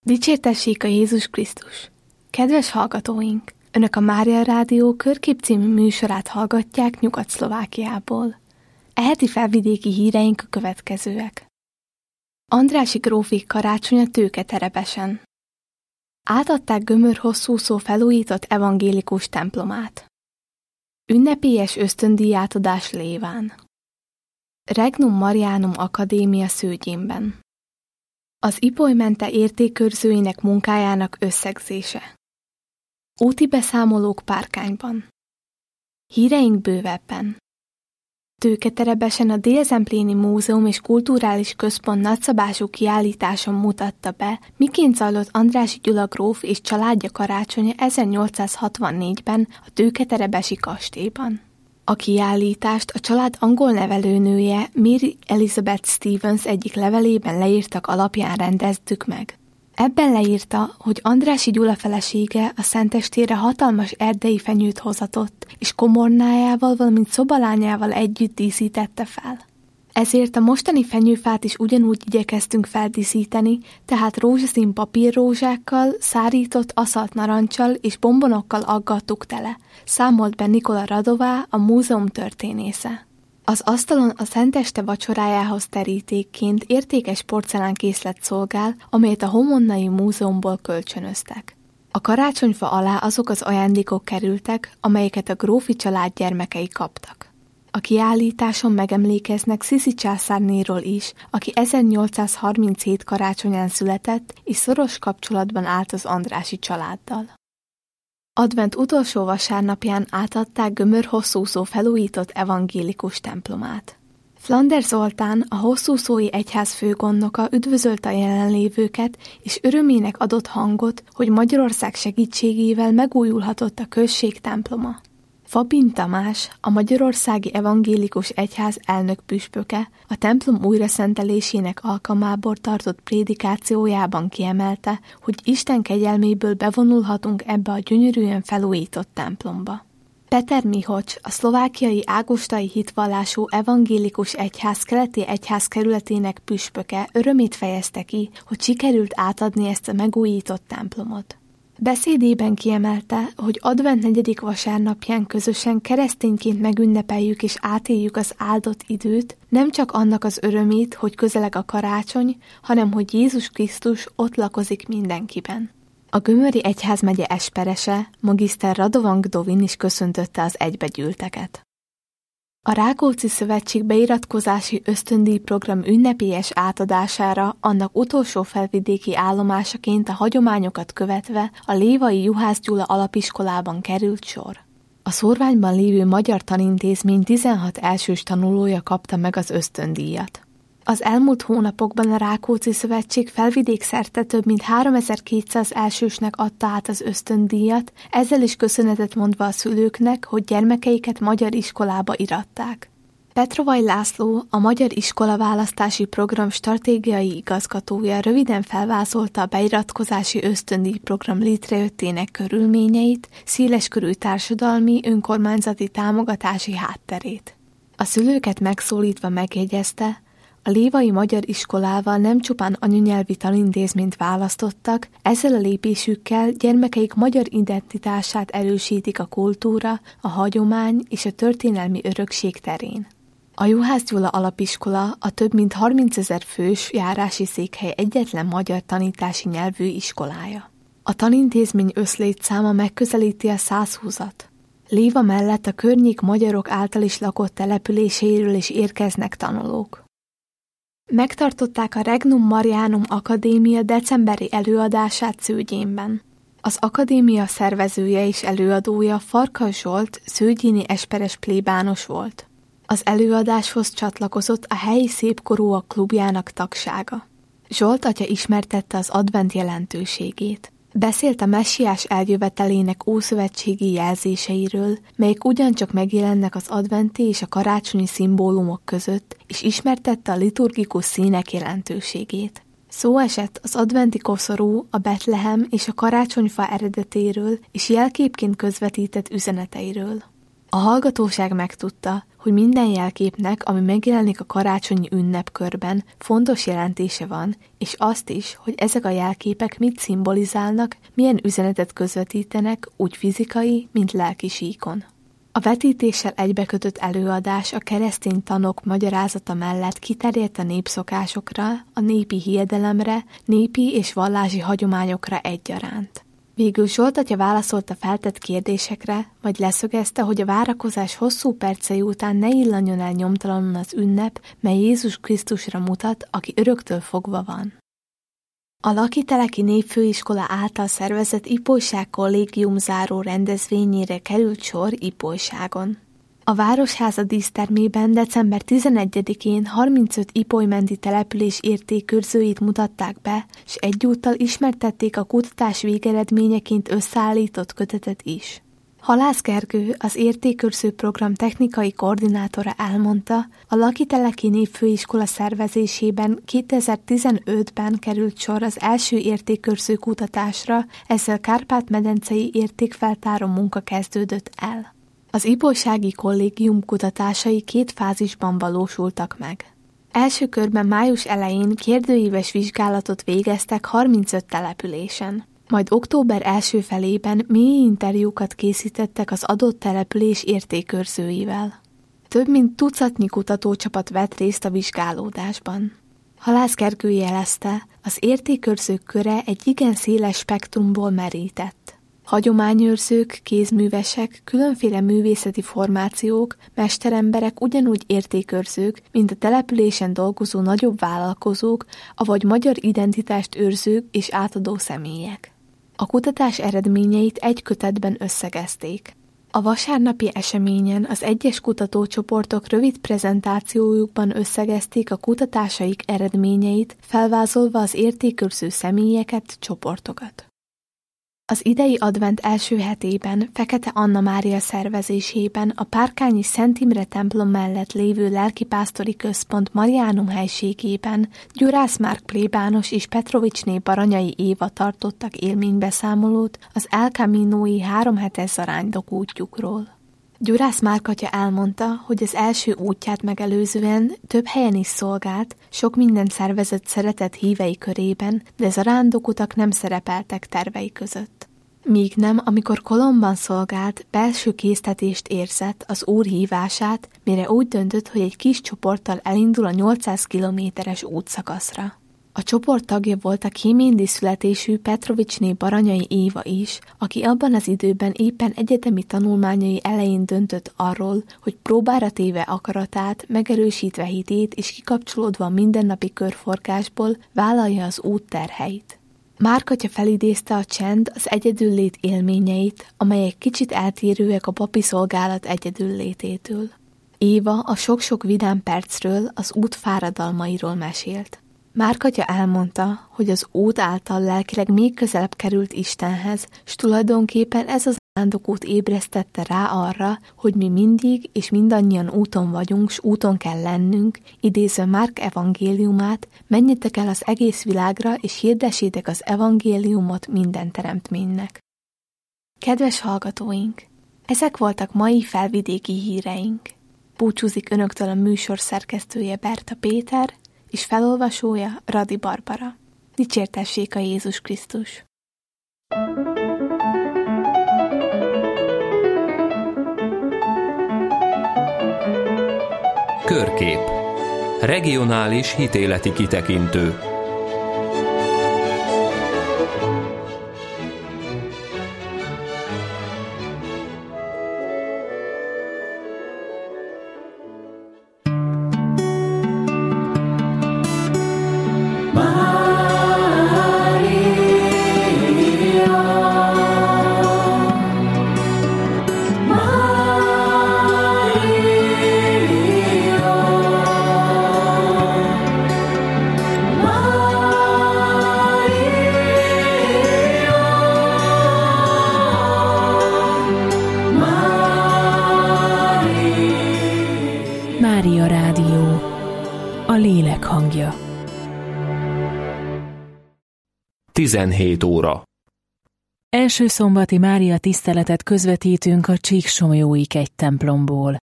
Dicsértessék a Jézus Krisztus! Kedves hallgatóink! Önök a Mária Rádió Körkép című műsorát hallgatják Nyugat-Szlovákiából. Eheti felvidéki híreink a következőek. Andrássy grófék karácsonya Tőketerebesen. Átadták Gömör hosszúszó felújított evangélikus templomát. Ünnepélyes ösztöndíjátadás Léván. Regnum Marianum Akadémia Szőgyénben. Az Ipolymente értékőrzőinek munkájának összegzése. Úti beszámolók Párkányban. Híreink bővebben. Tőketerebesen a Dél-Zempléni Múzeum és Kulturális Központ nagyszabású kiállításon mutatta be, miként zajlott Andrássy Gyula gróf és családja karácsonya 1864-ben a Tőketerebesi kastélyban. A kiállítást a család angol nevelőnője Mary Elizabeth Stevens egyik levelében leírtak alapján rendeztük meg. Ebben leírta, hogy Andrássy Gyula felesége a szentestére hatalmas erdei fenyőt hozatott, és komornájával, valamint szobalányával együtt díszítette fel. Ezért a mostani fenyőfát is ugyanúgy igyekeztünk feldíszíteni, tehát rózsaszín papírrózsákkal, szárított aszalt narancsal és bombonokkal aggattuk tele, számolt be Nikola Radová, a múzeum történésze. Az asztalon a szenteste vacsorájához terítékként értékes porcelánkészlet szolgál, amelyet a Homonnai Múzeumból kölcsönöztek. A karácsonyfa alá azok az ajándékok kerültek, amelyeket a grófi család gyermekei kaptak. A kiállításon megemlékeznek Sziszi császárnéról is, aki 1837 karácsonyán született, és szoros kapcsolatban állt az Andrássy családdal. Advent utolsó vasárnapján átadták Gömör hosszúszó felújított evangélikus templomát. Flander Zoltán, a hosszúszói egyház főgondnoka üdvözölte a jelenlévőket, és örömének adott hangot, hogy Magyarország segítségével megújulhatott a község temploma. Fabin Tamás, a Magyarországi Evangélikus Egyház elnök püspöke, a templom újraszentelésének alkalmából tartott prédikációjában kiemelte, hogy Isten kegyelméből bevonulhatunk ebbe a gyönyörűen felújított templomba. Peter Mihocs, a szlovákiai ágostai hitvallású evangélikus egyház keleti egyházkerületének püspöke örömét fejezte ki, hogy sikerült átadni ezt a megújított templomot. Beszédében kiemelte, hogy advent 4. vasárnapján közösen keresztényként megünnepeljük és átéljük az áldott időt, nem csak annak az örömét, hogy közeleg a karácsony, hanem hogy Jézus Krisztus ott lakozik mindenkiben. A Gömöri egyházmegye esperese, magiszter Radovang Dovin is köszöntötte az egybegyűlteket. A Rákóczi Szövetség beiratkozási ösztöndíjprogram ünnepélyes átadására annak utolsó felvidéki állomásaként a hagyományokat követve a lévai Juhász Gyula alapiskolában került sor. A szórványban lévő magyar tanintézmény 16 elsős tanulója kapta meg az ösztöndíjat. Az elmúlt hónapokban a Rákóczi Szövetség felvidékszerte több mint 3200 elsősnek adta át az ösztöndíjat, ezzel is köszönetet mondva a szülőknek, hogy gyermekeiket magyar iskolába iratták. Petrovai László, a Magyar Iskola Választási Program stratégiai igazgatója röviden felvázolta a beiratkozási ösztöndíjprogram létrejöttének körülményeit, széleskörű társadalmi, önkormányzati támogatási hátterét. A szülőket megszólítva megjegyezte, a lévai magyar iskolával nem csupán anyanyelvi tanintézményt választottak, ezzel a lépésükkel gyermekeik magyar identitását erősítik a kultúra, a hagyomány és a történelmi örökség terén. A Juhász Gyula alapiskola a több mint 30 000 fős járási székhely egyetlen magyar tanítási nyelvű iskolája. A tanintézmény összlétszáma megközelíti a 120-at. Léva mellett a környék magyarok által is lakott településeiről is érkeznek tanulók. Megtartották a Regnum Marianum Akadémia decemberi előadását Szőgyénben. Az akadémia szervezője és előadója Farkas Zsolt szőgyéni esperes plébános volt. Az előadáshoz csatlakozott a helyi szépkorúak klubjának tagsága. Zsolt atya ismertette az advent jelentőségét. Beszélt a messiás eljövetelének ószövetségi jelzéseiről, melyek ugyancsak megjelennek az adventi és a karácsonyi szimbólumok között, és ismertette a liturgikus színek jelentőségét. Szó esett az adventi koszorú, a Betlehem és a karácsonyfa eredetéről és jelképként közvetített üzeneteiről. A hallgatóság megtudta, hogy hogy minden jelképnek, ami megjelenik a karácsonyi ünnepkörben, fontos jelentése van, és azt is, hogy ezek a jelképek mit szimbolizálnak, milyen üzenetet közvetítenek, úgy fizikai, mint lelki síkon. A vetítéssel egybekötött előadás a keresztény tanok magyarázata mellett kiterjedt a népszokásokra, a népi hiedelemre, népi és vallási hagyományokra egyaránt. Végül Zsolt atya válaszolt a feltett kérdésekre, majd leszögezte, hogy a várakozás hosszú percei után ne illanjon el nyomtalanul az ünnep, mely Jézus Krisztusra mutat, aki öröktől fogva van. A Lakiteleki Népfőiskola által szervezett Ipolyság kollégium záró rendezvényére került sor Ipolyságon. A Városháza dísztermében december 11-én 35 ipolymenti település értékőrzőit mutatták be, s egyúttal ismertették a kutatás végeredményeként összeállított kötetet is. Halász Gergő, az értékőrző program technikai koordinátora elmondta, a Lakiteleki Népfőiskola szervezésében 2015-ben került sor az első értékőrző kutatásra, ezzel Kárpát-medencei értékfeltáró munka kezdődött el. Az ipolysági kollégium kutatásai 2 fázisban valósultak meg. Első körben május elején kérdőíves vizsgálatot végeztek 35 településen. Majd október első felében mini interjúkat készítettek az adott település értékőrzőivel. Több mint tucatnyi kutatócsapat vett részt a vizsgálódásban. Halász Gergő jelezte, az értékőrzők köre egy igen széles spektrumból merített. Hagyományőrzők, kézművesek, különféle művészeti formációk, mesteremberek ugyanúgy értékőrzők, mint a településen dolgozó nagyobb vállalkozók, avagy magyar identitást őrzők és átadó személyek. A kutatás eredményeit egy kötetben összegezték. A vasárnapi eseményen az egyes kutatócsoportok rövid prezentációjukban összegezték a kutatásaik eredményeit, felvázolva az értékőrző személyeket, csoportokat. Az idei advent első hetében Fekete Anna Mária szervezésében a Párkányi Szent Imre templom mellett lévő lelkipásztori központ Mariánum helységében Gyurász Márk plébános és Petrovicsné Baranyai Éva tartottak élménybeszámolót az El Caminói 3 hetes zarándok útjukról. Gyurász Márk atya elmondta, hogy az első útját megelőzően több helyen is szolgált, sok mindent szervezett szeretett hívei körében, de zarándokutak nem szerepeltek tervei között. Míg nem, amikor Kolomban szolgált, belső késztetést érzett az Úr hívását, mire úgy döntött, hogy egy kis csoporttal elindul a 800 kilométeres útszakaszra. A csoport tagja volt a kéméndi születésű Petrovicsné Baranyai Éva is, aki abban az időben éppen egyetemi tanulmányai elején döntött arról, hogy próbára téve akaratát, megerősítve hitét és kikapcsolódva a mindennapi körforgásból vállalja az út terheit. Márk atya felidézte a csend, az egyedüllét élményeit, amelyek kicsit eltérőek a papi szolgálat egyedüllététől. Éva a sok-sok vidám percről, az út fáradalmairól mesélt. Márk atya elmondta, hogy az út által lelkileg még közelebb került Istenhez, s tulajdonképpen ez az ajándokút ébresztette rá arra, hogy mi mindig és mindannyian úton vagyunk, s úton kell lennünk, idézve Márk evangéliumát, menjetek el az egész világra, és hirdessétek az evangéliumot minden teremtménynek. Kedves hallgatóink! Ezek voltak mai felvidéki híreink. Búcsúzik önöktől a műsor szerkesztője Berta Péter, és felolvasója Radi Barbara. Dicsértessék a Jézus Krisztus! Körkép. Regionális hitéleti kitekintő. Mária Rádió, a lélek hangja. 17 óra. Első szombati Mária tiszteletet közvetítünk a Csíksomlyói kegy templomból.